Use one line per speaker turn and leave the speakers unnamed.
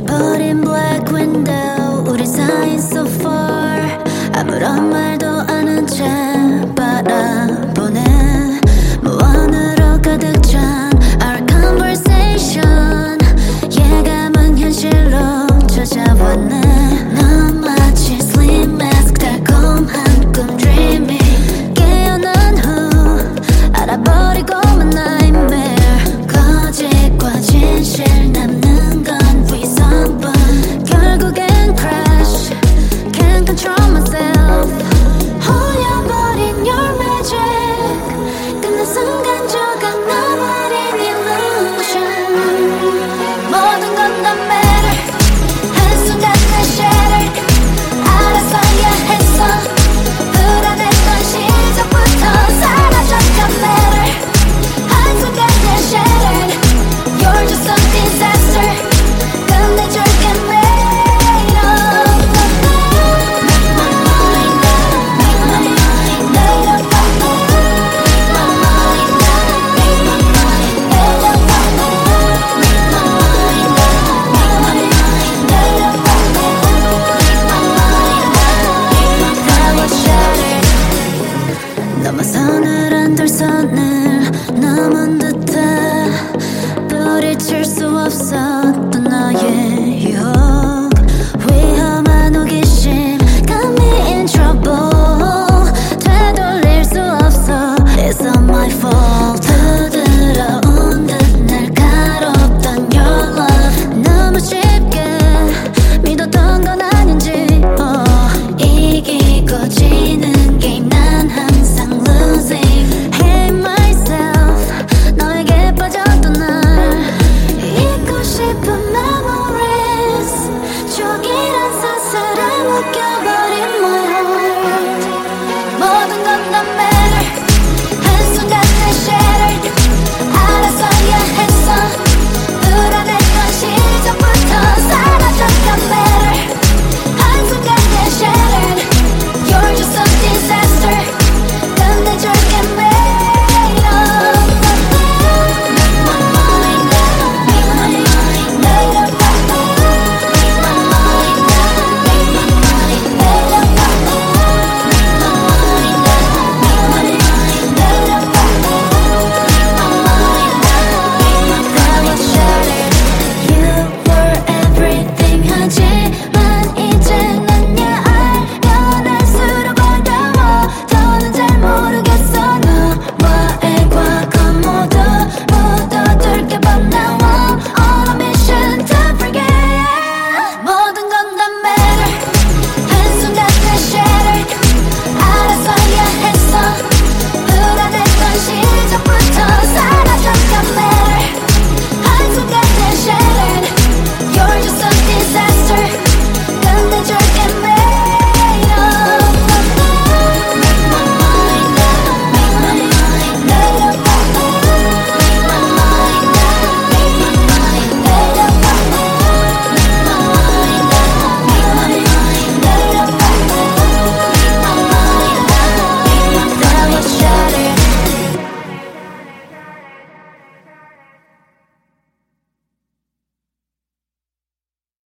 닫아버린 black window 우리 사이 so far 아무런 말도 안 한 채 바라보네 무언으로 가득 찬 our conversation 예감은 현실로 찾아왔네 넌 마치 sleep mask 달콤한 꿈 dreaming 깨어난 후 알아버리고만 nightmare 거짓과 진실 남는 건 위선뿐 결국엔 crash can't control myself 홀려버린 your magic 끝난 순간 조각나버린 illusion 모든 건 다 matter 한순간에 shattered 알았어야 했어 불안했던 시작부터 사라졌던 matter 한순간에 shattered You're just a disaster 끝내줄게 later Make my mind up Make my mind made up Make my mind up Make my mind made up Make my mind up Make my mind made up Make my mind up Make my power shattered 넘어선을 안 될 선을 넘은 듯해 부딪힐 수 없어